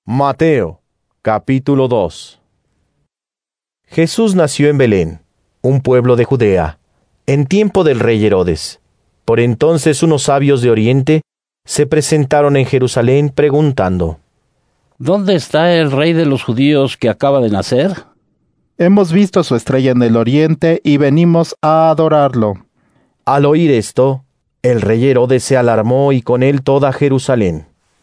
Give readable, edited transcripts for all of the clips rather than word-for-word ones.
Mateo, capítulo 2. Jesús nació en Belén, un pueblo de Judea, en tiempo del rey Herodes. Por entonces unos sabios de Oriente se presentaron en Jerusalén preguntando: ¿Dónde está el rey de los judíos que acaba de nacer? Hemos visto su estrella en el oriente y venimos a adorarlo. Al oír esto, el rey Herodes se alarmó y con él toda Jerusalén.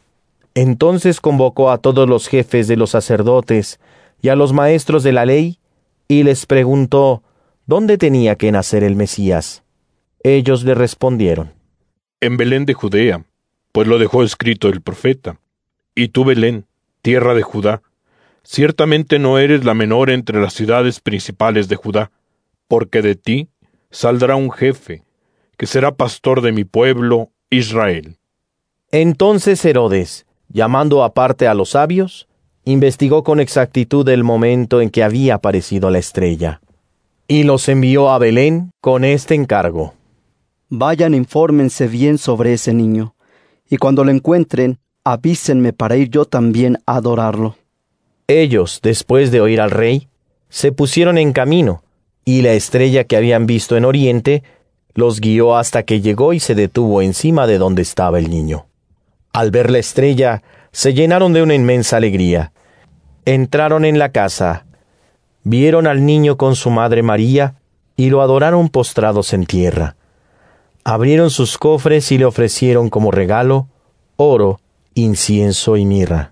Entonces convocó a todos los jefes de los sacerdotes y a los maestros de la ley, y les preguntó dónde tenía que nacer el Mesías. Ellos le respondieron: En Belén de Judea, pues lo dejó escrito el profeta. Y tú, Belén, tierra de Judá, ciertamente no eres la menor entre las ciudades principales de Judá, porque de ti saldrá un jefe, que será pastor de mi pueblo, Israel. Entonces Herodes, llamando aparte a los sabios, investigó con exactitud el momento en que había aparecido la estrella, y los envió a Belén con este encargo: Vayan, infórmense bien sobre ese niño, y cuando lo encuentren, avísenme para ir yo también a adorarlo. Ellos, después de oír al rey, se pusieron en camino, y la estrella que habían visto en Oriente los guió hasta que llegó y se detuvo encima de donde estaba el niño. Al ver la estrella, se llenaron de una inmensa alegría. Entraron en la casa, vieron al niño con su madre María, y lo adoraron postrados en tierra. Abrieron sus cofres y le ofrecieron como regalo oro, incienso y mirra.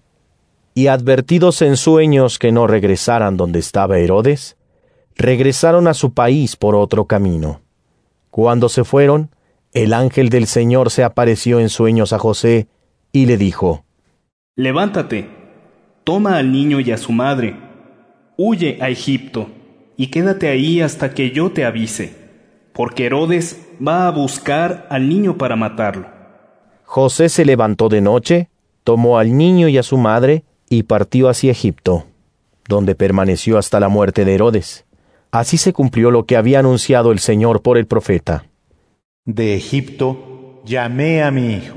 Y advertidos en sueños que no regresaran donde estaba Herodes, regresaron a su país por otro camino. Cuando se fueron, el ángel del Señor se apareció en sueños a José y le dijo: Levántate, toma al niño y a su madre, huye a Egipto, y quédate ahí hasta que yo te avise, porque Herodes va a buscar al niño para matarlo. José se levantó de noche, tomó al niño y a su madre, y partió hacia Egipto, donde permaneció hasta la muerte de Herodes. Así se cumplió lo que había anunciado el Señor por el profeta: De Egipto llamé a mi hijo.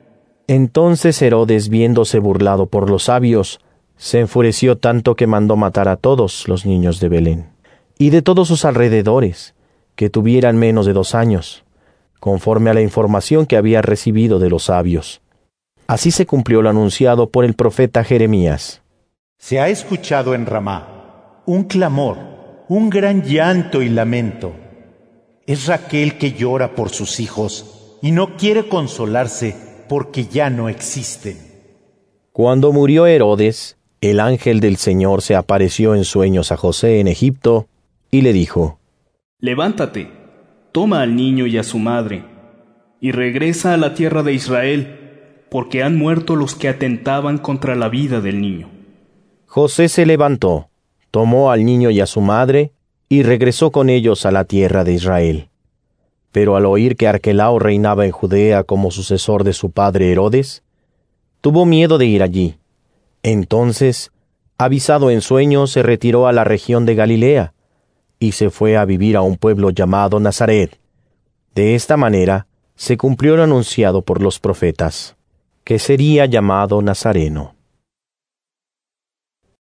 Entonces Herodes, viéndose burlado por los sabios, se enfureció tanto que mandó matar a todos los niños de Belén, y de todos sus alrededores, que tuvieran menos de 2 años, conforme a la información que había recibido de los sabios. Así se cumplió lo anunciado por el profeta Jeremías: Se ha escuchado en Ramá un clamor, un gran llanto y lamento. Es Raquel que llora por sus hijos y no quiere consolarse porque ya no existen. Cuando murió Herodes, el ángel del Señor se apareció en sueños a José en Egipto y le dijo: Levántate, toma al niño y a su madre, y regresa a la tierra de Israel, porque han muerto los que atentaban contra la vida del niño. José se levantó, tomó al niño y a su madre, y regresó con ellos a la tierra de Israel. Pero al oír que Arquelao reinaba en Judea como sucesor de su padre Herodes, tuvo miedo de ir allí. Entonces, avisado en sueños, se retiró a la región de Galilea, y se fue a vivir a un pueblo llamado Nazaret. De esta manera se cumplió lo anunciado por los profetas, que sería llamado Nazareno.